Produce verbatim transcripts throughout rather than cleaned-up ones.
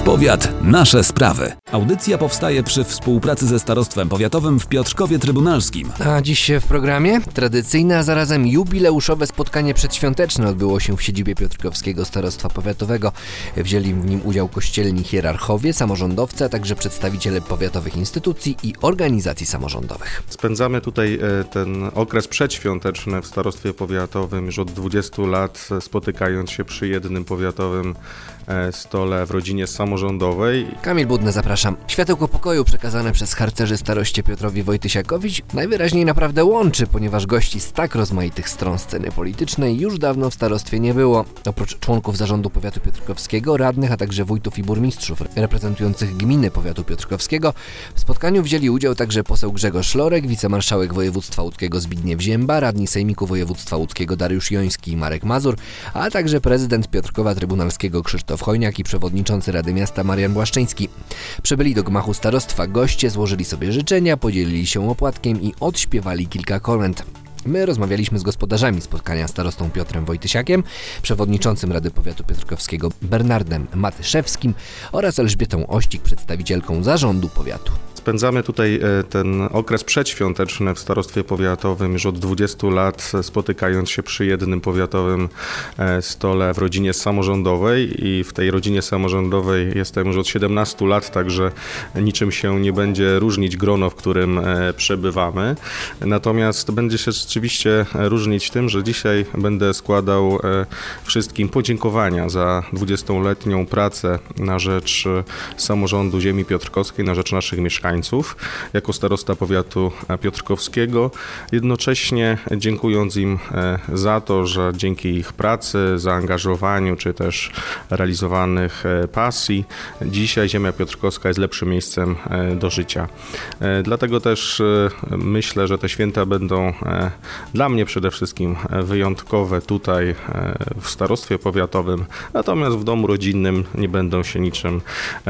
Powiat nasze sprawy. Audycja powstaje przy współpracy ze Starostwem Powiatowym w Piotrkowie Trybunalskim. A dziś w programie tradycyjne, a zarazem jubileuszowe spotkanie przedświąteczne odbyło się w siedzibie Piotrkowskiego Starostwa Powiatowego. Wzięli w nim udział kościelni hierarchowie, samorządowcy, a także przedstawiciele powiatowych instytucji i organizacji samorządowych. Spędzamy tutaj ten okres przedświąteczny w Starostwie Powiatowym już od dwudziestu lat, spotykając się przy jednym powiatowym stole w rodzinie samorządowej. Kamil Budny, zapraszam. Światełko pokoju przekazane przez harcerzy staroście Piotrowi Wojtysiakowi najwyraźniej naprawdę łączy, ponieważ gości z tak rozmaitych stron sceny politycznej już dawno w starostwie nie było. Oprócz członków zarządu powiatu piotrkowskiego, radnych, a także wójtów i burmistrzów reprezentujących gminy powiatu piotrkowskiego, w spotkaniu wzięli udział także poseł Grzegorz Lorek, wicemarszałek województwa łódzkiego Zbigniew Zięba, radni sejmiku województwa łódzkiego Dariusz Joński i Marek Mazur, a także prezydent Piotrkowa Trybunalskiego Krzysztof Chojniak i przewodniczący Rady Miasta Marian Błaszczyński. Przybyli do gmachu starostwa goście, złożyli sobie życzenia, podzielili się opłatkiem i odśpiewali kilka kolęd. My rozmawialiśmy z gospodarzami spotkania, starostą Piotrem Wojtysiakiem, przewodniczącym Rady Powiatu Piotrkowskiego Bernardem Matyszewskim oraz Elżbietą Ościk, przedstawicielką zarządu powiatu. Spędzamy tutaj ten okres przedświąteczny w Starostwie Powiatowym już od dwudziestu lat, spotykając się przy jednym powiatowym stole w rodzinie samorządowej i w tej rodzinie samorządowej jestem już od siedemnastu lat, także niczym się nie będzie różnić grono, w którym przebywamy. Natomiast będzie się rzeczywiście różnić tym, że dzisiaj będę składał wszystkim podziękowania za dwudziestoletnią pracę na rzecz samorządu ziemi piotrkowskiej, na rzecz naszych mieszkańców. Jako starosta powiatu piotrkowskiego, jednocześnie dziękując im za to, że dzięki ich pracy, zaangażowaniu czy też realizowanych pasji, dzisiaj ziemia piotrkowska jest lepszym miejscem do życia. Dlatego też myślę, że te święta będą dla mnie przede wszystkim wyjątkowe tutaj w starostwie powiatowym, natomiast w domu rodzinnym nie będą się niczym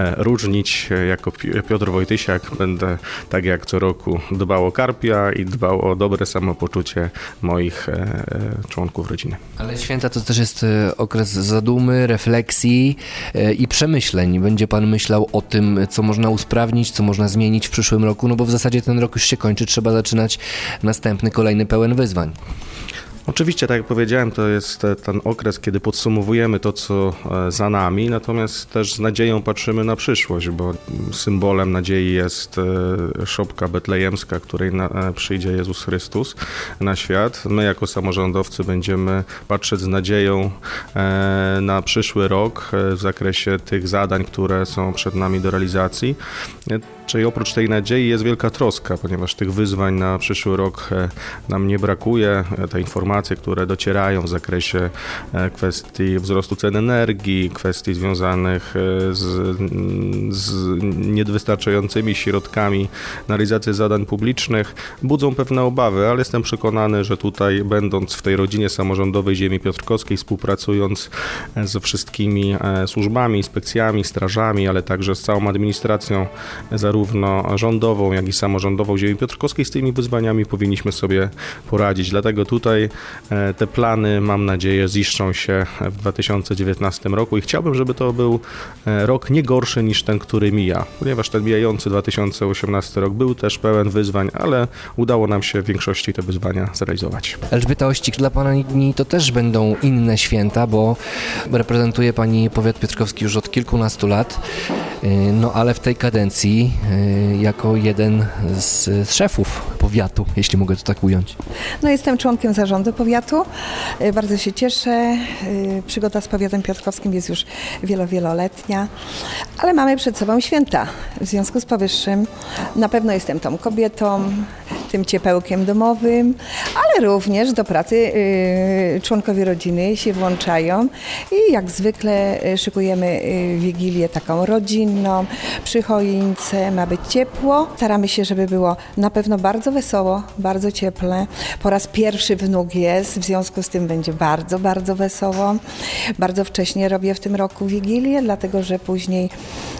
różnić. Jako Piotr Wojtysiak będę, tak jak co roku, dbał o karpia i dbał o dobre samopoczucie moich e, członków rodziny. Ale święta to też jest okres zadumy, refleksji e, i przemyśleń. Będzie pan myślał o tym, co można usprawnić, co można zmienić w przyszłym roku, no bo w zasadzie ten rok już się kończy, trzeba zaczynać następny, kolejny pełen wyzwań. Oczywiście, tak jak powiedziałem, to jest ten okres, kiedy podsumowujemy to, co za nami, natomiast też z nadzieją patrzymy na przyszłość, bo symbolem nadziei jest szopka betlejemska, której na, przyjdzie Jezus Chrystus na świat. My jako samorządowcy będziemy patrzeć z nadzieją na przyszły rok w zakresie tych zadań, które są przed nami do realizacji. Czyli oprócz tej nadziei jest wielka troska, ponieważ tych wyzwań na przyszły rok nam nie brakuje. Te informacje, które docierają w zakresie kwestii wzrostu cen energii, kwestii związanych z, z niewystarczającymi środkami na realizację zadań publicznych, budzą pewne obawy, ale jestem przekonany, że tutaj, będąc w tej rodzinie samorządowej ziemi piotrkowskiej, współpracując ze wszystkimi służbami, inspekcjami, strażami, ale także z całą administracją, zarówno zarówno rządową, jak i samorządową ziemi piotrkowskiej, z tymi wyzwaniami powinniśmy sobie poradzić. Dlatego tutaj te plany, mam nadzieję, ziszczą się w dwa tysiące dziewiętnastym roku i chciałbym, żeby to był rok nie gorszy niż ten, który mija, ponieważ ten mijający dwa tysiące osiemnasty rok był też pełen wyzwań, ale udało nam się w większości te wyzwania zrealizować. Elżbieta Ościk, dla pani to też będą inne święta, bo reprezentuje pani powiat piotrkowski już od kilkunastu lat, no ale w tej kadencji jako jeden z szefów powiatu, jeśli mogę to tak ująć. No, jestem członkiem zarządu powiatu. Bardzo się cieszę. Przygoda z powiatem piotrkowskim jest już wielo, wieloletnia, ale mamy przed sobą święta. W związku z powyższym na pewno jestem tą kobietą, tym ciepełkiem domowym, ale również do pracy członkowie rodziny się włączają i jak zwykle szykujemy wigilię taką rodzinną, przy choince, ma być ciepło. Staramy się, żeby było na pewno bardzo wesoło, bardzo cieple. Po raz pierwszy wnuk jest, w związku z tym będzie bardzo, bardzo wesoło. Bardzo wcześnie robię w tym roku wigilię, dlatego że później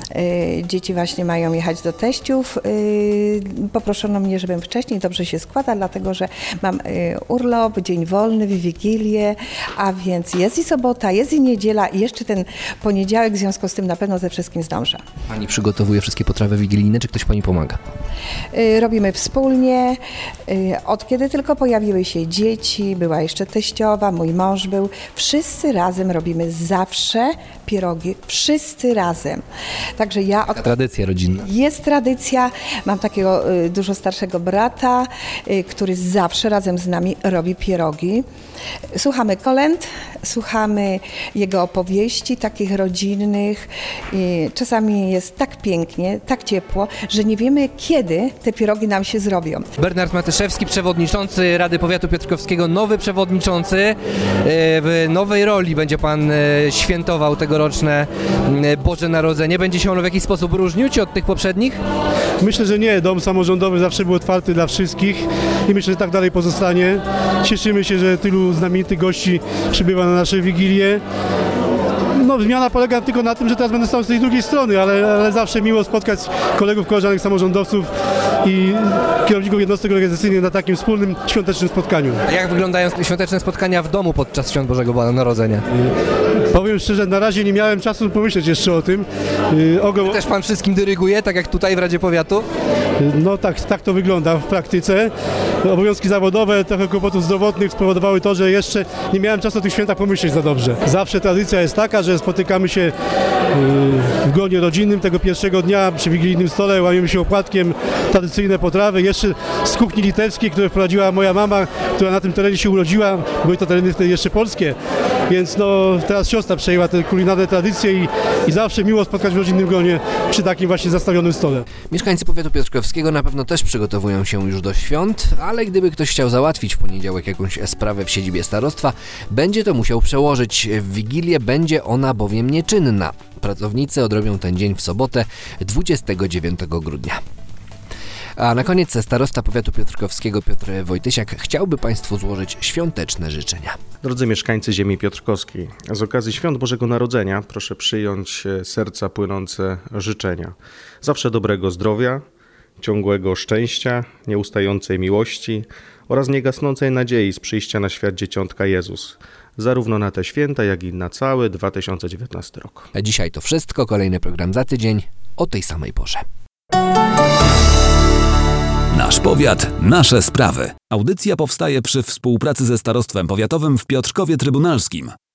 y, dzieci właśnie mają jechać do teściów. Y, poproszono mnie, żebym wcześniej, dobrze się składa, dlatego że mam y, urlop, dzień wolny, w Wigilię, a więc jest i sobota, jest i niedziela i jeszcze ten poniedziałek, w związku z tym na pewno ze wszystkim zdążę. Pani przygotowuje wszystkie potrawy wigilijne, czy ktoś Pani pomaga? Y, robimy wspólnie. Y, od kiedy tylko pojawiły się dzieci, była jeszcze teściowa, mój mąż był, wszyscy razem robimy zawsze pierogi, wszyscy razem. Także ja... Od... Tradycja rodzinna. Jest tradycja. Mam takiego y, dużo starszego brata, y, który zawsze razem z nami robi pierogi. Słuchamy kolęd, słuchamy jego opowieści takich rodzinnych. I czasami jest tak pięknie, tak ciepło, że nie wiemy, kiedy te pierogi nam się zrobią. Bernard Matyszewski, przewodniczący Rady Powiatu Piotrkowskiego, nowy przewodniczący. W nowej roli będzie Pan świętował tegoroczne Boże Narodzenie. Będzie się ono w jakiś sposób różnił czy od tych poprzednich? Myślę, że nie. Dom samorządowy zawsze był otwarty dla wszystkich i myślę, że tak dalej pozostanie. Cieszymy się, że tylu znamienitych gości przybywa na nasze Wigilie. No, zmiana polega tylko na tym, że teraz będę stał z tej drugiej strony, ale, ale zawsze miło spotkać kolegów, koleżanek, samorządowców i kierowników jednostek organizacyjnych na takim wspólnym, świątecznym spotkaniu. A jak wyglądają świąteczne spotkania w domu podczas Świąt Bożego Narodzenia? Powiem szczerze, na razie nie miałem czasu pomyśleć jeszcze o tym. Ogo... Też Pan wszystkim dyryguje, tak jak tutaj w Radzie Powiatu? No tak, tak to wygląda w praktyce. Obowiązki zawodowe, trochę kłopotów zdrowotnych spowodowały to, że jeszcze nie miałem czasu o tych świętach pomyśleć za dobrze. Zawsze tradycja jest taka, że spotykamy się w gronie rodzinnym tego pierwszego dnia przy wigilijnym stole, łamiemy się opłatkiem, tradycyjne potrawy, jeszcze z kuchni litewskiej, które wprowadziła moja mama, która na tym terenie się urodziła, były to tereny wtedy jeszcze polskie, więc no teraz siostra przejęła te kulinarne tradycje i, i zawsze miło spotkać w rodzinnym gronie przy takim właśnie zastawionym stole. Mieszkańcy powiatu piotrkowskiego na pewno też przygotowują się już do świąt, ale gdyby ktoś chciał załatwić w poniedziałek jakąś sprawę w siedzibie starostwa, będzie to musiał przełożyć. W Wigilię będzie ona bowiem nieczynna. Pracownicy odrobią ten dzień w sobotę, dwudziestego dziewiątego grudnia. A na koniec starosta powiatu piotrkowskiego Piotr Wojtysiak chciałby Państwu złożyć świąteczne życzenia. Drodzy mieszkańcy ziemi piotrkowskiej, z okazji Świąt Bożego Narodzenia proszę przyjąć serca płynące życzenia. Zawsze dobrego zdrowia, ciągłego szczęścia, nieustającej miłości oraz niegasnącej nadziei z przyjścia na świat Dzieciątka Jezus. Zarówno na te święta, jak i na cały dwa tysiące dziewiętnasty rok. A dzisiaj to wszystko. Kolejny program za tydzień o tej samej porze. Nasz powiat, nasze sprawy. Audycja powstaje przy współpracy ze Starostwem Powiatowym w Piotrkowie Trybunalskim.